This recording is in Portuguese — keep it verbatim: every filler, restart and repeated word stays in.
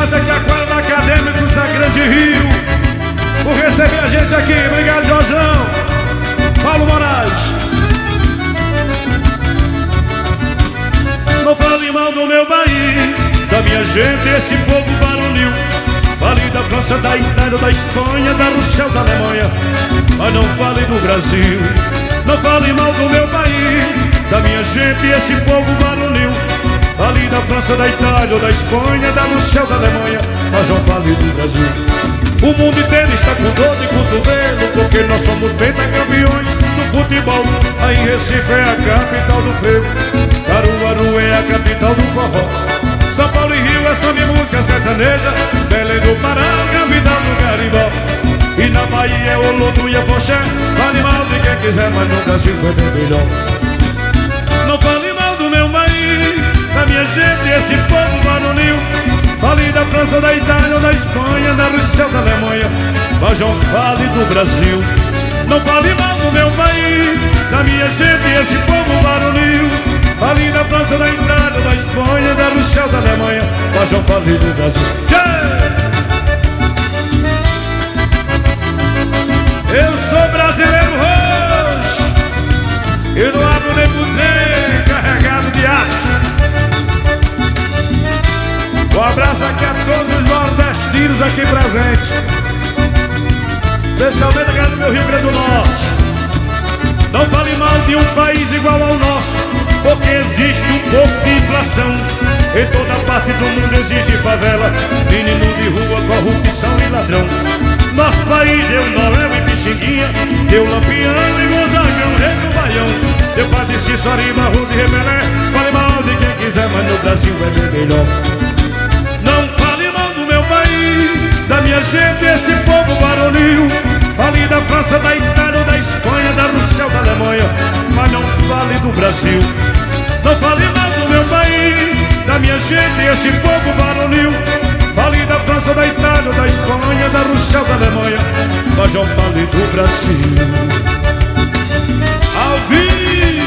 Praça que Aquário Acadêmicos da Grande Rio, por receber a gente aqui. Obrigado, Jorjão. Paulo Moraes. Não fale mal do meu país, da minha gente, esse povo varonil. Fale da França, da Itália, da Espanha, da Rússia, da Alemanha, mas não fale do Brasil. Não fale mal do meu país, da minha gente, esse povo varonil. Fale da França, da Itália, da Espanha, da Rússia, da Alemanha, mas não fale do Brasil. O mundo inteiro está com dor de cotovelo, porque nós somos pentacampeões do futebol. Aí Recife é a capital do frevo, Caruaru é a capital do forró. São Paulo e Rio é samba e música sertaneja, Belém do Pará, capital do carimbó. E na Bahia é Olodum e Afoxé. Fale mal de quem quiser, mas no Brasil foi bem melhor. Não fale mal do meu país, da minha gente, esse povo varonil. Fale da França, da Itália, da Espanha, da Rússia, da Alemanha, mas não fale do Brasil. Não fale mal do meu país, da minha gente, esse povo varonil. Fale da França, da Itália, da Espanha, da Rússia, da Alemanha, mas não fale do Brasil. Yeah! Eu sou brasileiro roxo, eu não abro nem pro trem carregado de aço. Um abraço aqui a todos os nordestinos aqui presentes, especialmente aqui do meu Rio Grande do Norte. Não fale mal de um país igual ao nosso, porque existe um pouco de inflação. Em toda parte do mundo existe favela, menino de rua, corrupção e ladrão. Nosso país deu Noel e Pixinguinha, deu Lampião e Gonzagão, rei do Baião, deu Padre Cícero, Barroso e Rebelé. Fale mal de quem quiser, mas no Brasil é bem melhor. Não fale mal do meu país, da minha gente, esse povo varonil. Fale da França, da Itália, da Espanha, da Rússia, da Alemanha, mas não fale do Brasil. Não fale mal do meu país, da minha gente, esse povo varonil. Fale da França, da Itália, da Espanha, da Rússia, da Alemanha, mas não fale do Brasil. Ao vivo!